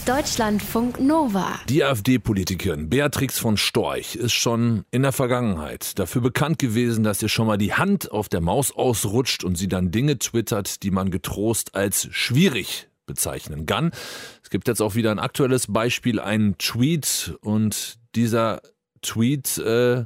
Deutschlandfunk Nova. Die AfD-Politikerin Beatrix von Storch ist schon in der Vergangenheit dafür bekannt gewesen, dass ihr schon mal die Hand auf der Maus ausrutscht und sie dann Dinge twittert, die man getrost als schwierig bezeichnen kann. Es gibt jetzt auch wieder ein aktuelles Beispiel, einen Tweet, und dieser Tweet,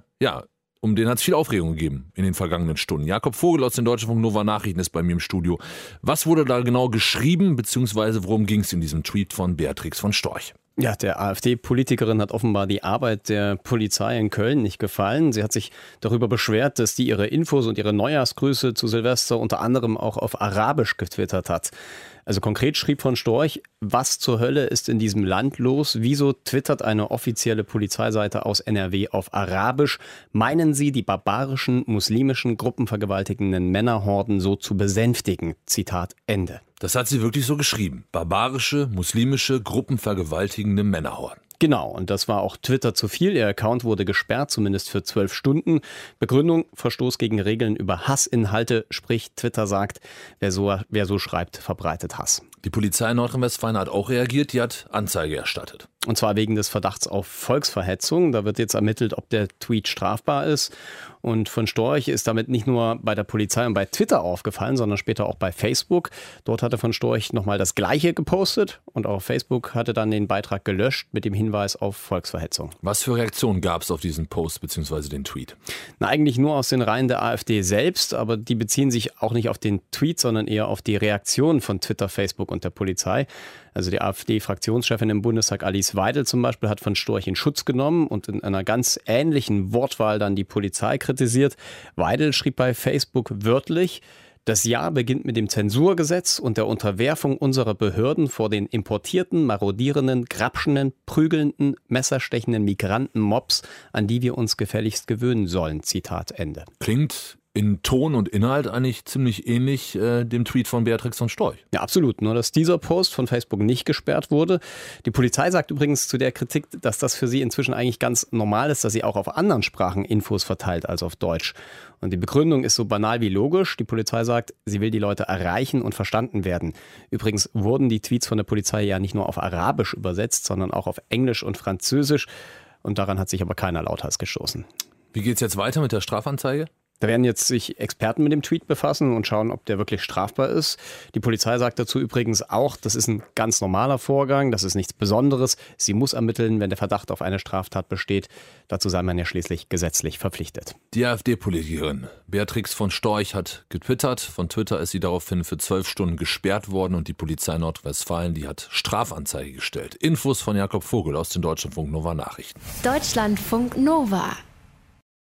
um den hat es viel Aufregung gegeben in den vergangenen Stunden. Jakob Vogel aus den Deutschlandfunk Nova Nachrichten ist bei mir im Studio. Was wurde da genau geschrieben, beziehungsweise worum ging es in diesem Tweet von Beatrix von Storch? Ja, der AfD-Politikerin hat offenbar die Arbeit der Polizei in Köln nicht gefallen. Sie hat sich darüber beschwert, dass die ihre Infos und ihre Neujahrsgrüße zu Silvester unter anderem auch auf Arabisch getwittert hat. Also konkret schrieb von Storch: Was zur Hölle ist in diesem Land los? Wieso twittert eine offizielle Polizeiseite aus NRW auf Arabisch? Meinen Sie, die barbarischen muslimischen gruppenvergewaltigenden Männerhorden so zu besänftigen? Zitat Ende. Das hat sie wirklich so geschrieben. Barbarische, muslimische, gruppenvergewaltigende Männerhorden. Genau, und das war auch Twitter zu viel. Ihr Account wurde gesperrt, zumindest für 12 Stunden. Begründung: Verstoß gegen Regeln über Hassinhalte. Sprich, Twitter sagt, wer so schreibt, verbreitet Hass. Die Polizei in Nordrhein-Westfalen hat auch reagiert, die hat Anzeige erstattet. Und zwar wegen des Verdachts auf Volksverhetzung. Da wird jetzt ermittelt, ob der Tweet strafbar ist. Und von Storch ist damit nicht nur bei der Polizei und bei Twitter aufgefallen, sondern später auch bei Facebook. Dort hatte von Storch nochmal das Gleiche gepostet. Und auch Facebook hatte dann den Beitrag gelöscht mit dem Hinweis auf Volksverhetzung. Was für Reaktionen gab es auf diesen Post bzw. den Tweet? Na, eigentlich nur aus den Reihen der AfD selbst. Aber die beziehen sich auch nicht auf den Tweet, sondern eher auf die Reaktion von Twitter, Facebook und der Polizei. Also die AfD-Fraktionschefin im Bundestag, Alice Weidel zum Beispiel, hat von Storch in Schutz genommen und in einer ganz ähnlichen Wortwahl dann die Polizei kritisiert. Weidel schrieb bei Facebook wörtlich: Das Jahr beginnt mit dem Zensurgesetz und der Unterwerfung unserer Behörden vor den importierten, marodierenden, grapschenden, prügelnden, messerstechenden Migranten-Mobs, an die wir uns gefälligst gewöhnen sollen. Zitat Ende. Klingt in Ton und Inhalt eigentlich ziemlich ähnlich dem Tweet von Beatrix von Storch. Ja, absolut. Nur, dass dieser Post von Facebook nicht gesperrt wurde. Die Polizei sagt übrigens zu der Kritik, dass das für sie inzwischen eigentlich ganz normal ist, dass sie auch auf anderen Sprachen Infos verteilt als auf Deutsch. Und die Begründung ist so banal wie logisch. Die Polizei sagt, sie will die Leute erreichen und verstanden werden. Übrigens wurden die Tweets von der Polizei ja nicht nur auf Arabisch übersetzt, sondern auch auf Englisch und Französisch. Und daran hat sich aber keiner lauthals gestoßen. Wie geht's jetzt weiter mit der Strafanzeige? Da werden jetzt sich Experten mit dem Tweet befassen und schauen, ob der wirklich strafbar ist. Die Polizei sagt dazu übrigens auch, das ist ein ganz normaler Vorgang, das ist nichts Besonderes. Sie muss ermitteln, wenn der Verdacht auf eine Straftat besteht. Dazu sei man ja schließlich gesetzlich verpflichtet. Die AfD-Politikerin Beatrix von Storch hat getwittert. Von Twitter ist sie daraufhin für 12 Stunden gesperrt worden und die Polizei Nordrhein-Westfalen, die hat Strafanzeige gestellt. Infos von Jakob Vogel aus den Deutschlandfunk Nova Nachrichten. Deutschlandfunk Nova.